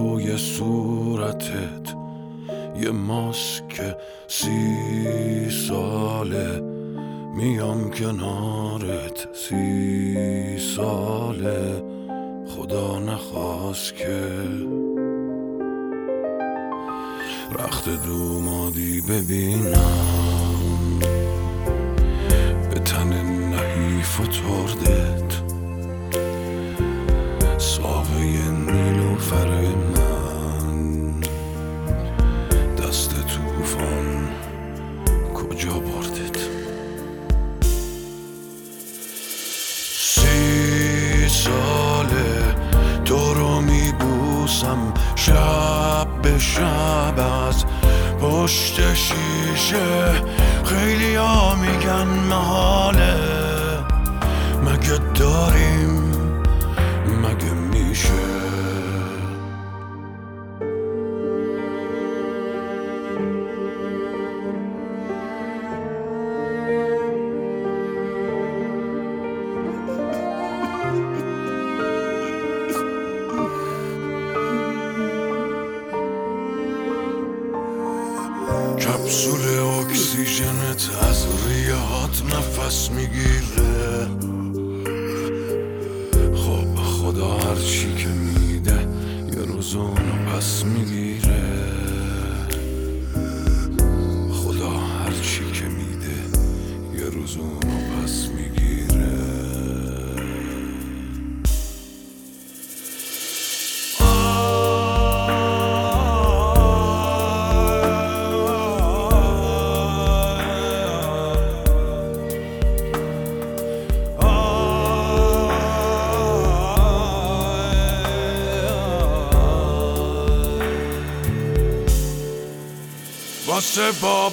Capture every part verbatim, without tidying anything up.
روی صورتت یه ماسک سی ساله، میام کنارت سی ساله، خدا نخواست که رخت دومادی ببینم به تن نحیف و تردت، ساقه نیلوفر من، دست توفان کجا بردت؟ سی ساله تو رو میبوسم شب به شب از پشت شیشه، خیلی ها میگن محاله، مگه داریم مگه میشه؟ کپسول اکسیژنت از ریهات نفس میگیره، خب خدا هرچی که میده یه روز اونو پس میگیره، خدا هرچی که میده یه روز اونو پس میگیره. واسه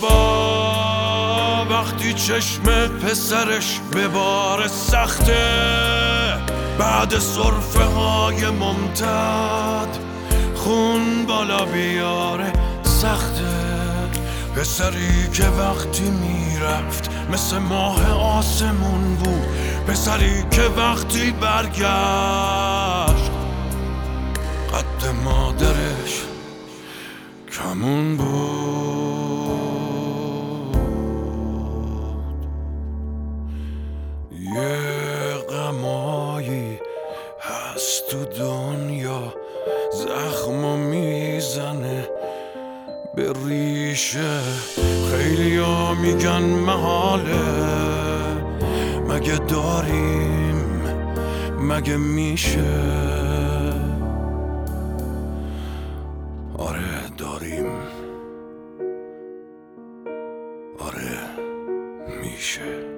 بابا وقتی چشم پسرش به بار سخته، بعد صرفه های ممتد خون بالا بیاره سخته، پسری که وقتی میرفت مثل ماه آسمون بود، پسری که وقتی برگشت قد مادرش کمون بود. یه غمایی هست تو دنیا زخمو میزنه به ریشه، خیلی ها میگن محاله، مگه داریم مگه میشه؟ آره داریم، آره میشه.